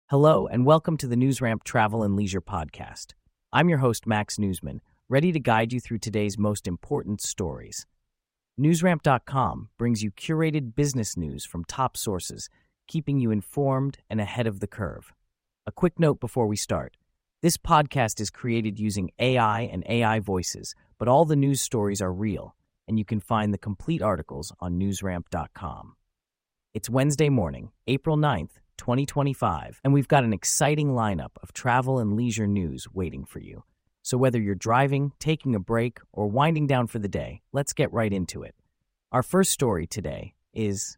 Hello, and welcome to the NewsRamp Travel and Leisure Podcast. I'm your host, Max Newsman, ready to guide you through today's most important stories. NewsRamp.com brings you curated business news from top sources, keeping you informed and ahead of the curve. A quick note before we start. This podcast is created using AI and AI voices, but all the news stories are real, and you can find the complete articles on NewsRamp.com. It's Wednesday morning, April 9th, 2025, and we've got an exciting lineup of travel and leisure news waiting for you. So whether you're driving, taking a break, or winding down for the day, let's get right into it. Our first story today is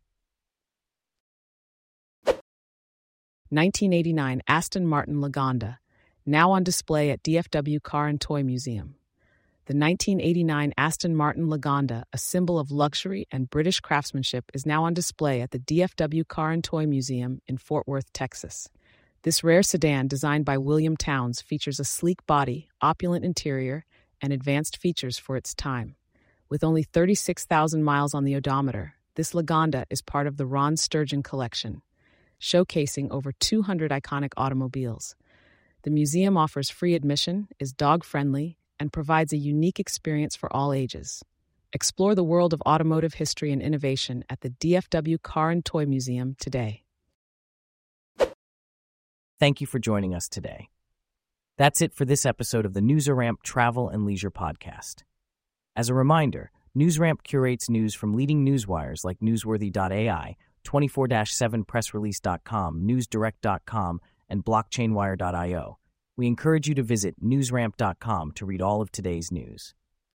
1989 Aston Martin Lagonda, now on display at DFW Car and Toy Museum. The 1989 Aston Martin Lagonda, a symbol of luxury and British craftsmanship, is now on display at the DFW Car and Toy Museum in Fort Worth, Texas. This rare sedan, designed by William Townes, features a sleek body, opulent interior, and advanced features for its time. With only 36,000 miles on the odometer, this Lagonda is part of the Ron Sturgeon collection, showcasing over 200 iconic automobiles. The museum offers free admission, is dog-friendly, and provides a unique experience for all ages. Explore the world of automotive history and innovation at the DFW Car and Toy Museum today. Thank you for joining us today. That's it for this episode of the NewsRamp Travel and Leisure Podcast. As a reminder, NewsRamp curates news from leading newswires like Newsworthy.ai, 24/7pressrelease.com, NewsDirect.com, and BlockchainWire.io. We encourage you to visit newsramp.com to read all of today's news.